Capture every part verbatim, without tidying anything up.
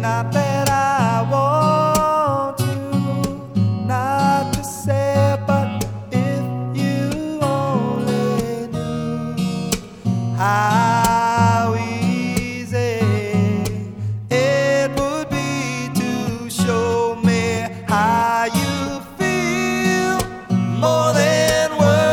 Not that I want to, not to say, but if you only knew how easy it would be to show me how you feel. More than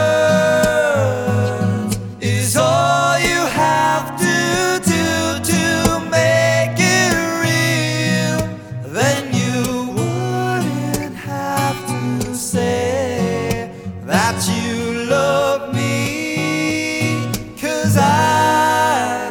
words is all you have to do to make it real. Then you wouldn't have to say that you love me, 'cause I'd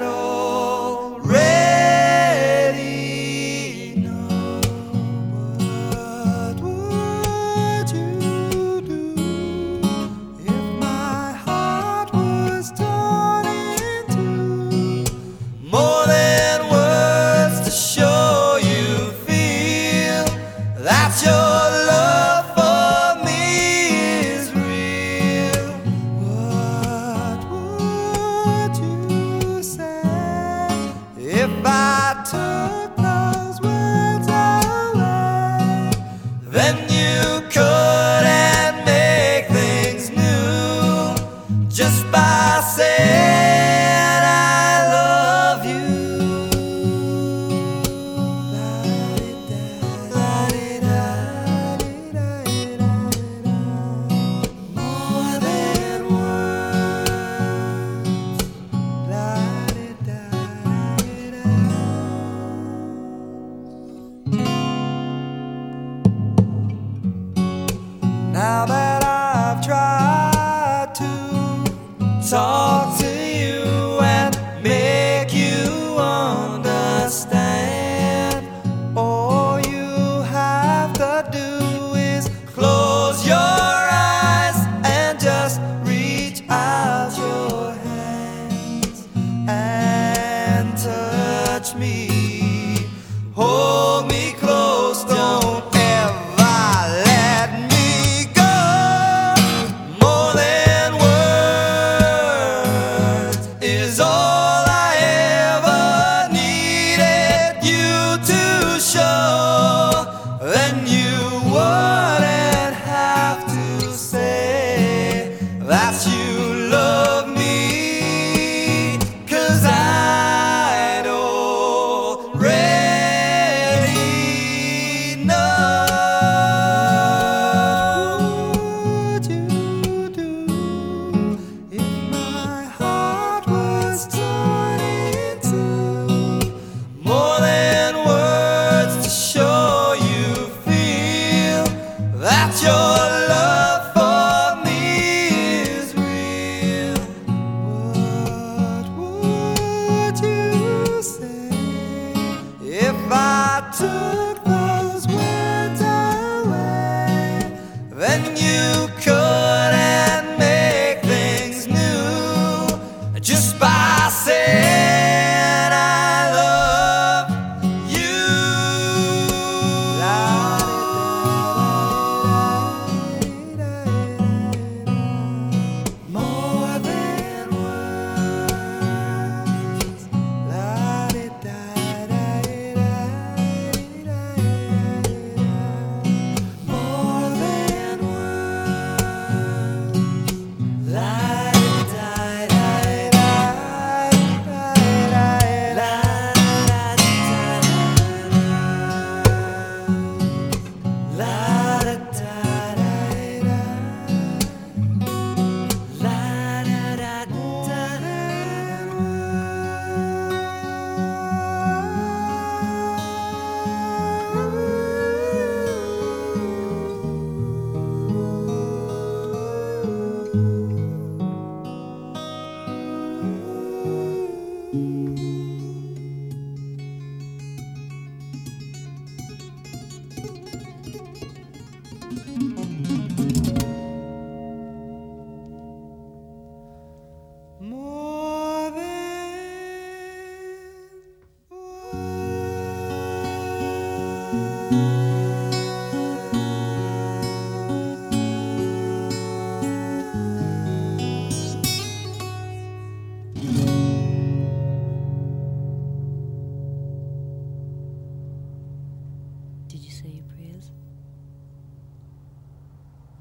already know. What would you do if my heart was torn in two? More than words to show you feel that your love for me is real. What would you say if I took those words away? Then you couldn't make things new just by saying I love you. More than words. Now that I've tried to talk to you and make you understand, all you have to do is close your eyes and just reach out your hands and touch me. Hold me close, don't ever let me go. More than words is all I ever needed you to show. Then you wouldn't have to say that you love me, 'cause I'd already know. What would you do if my heart was torn in two? More than words to show you feel that your love for me is real. What would you say if I took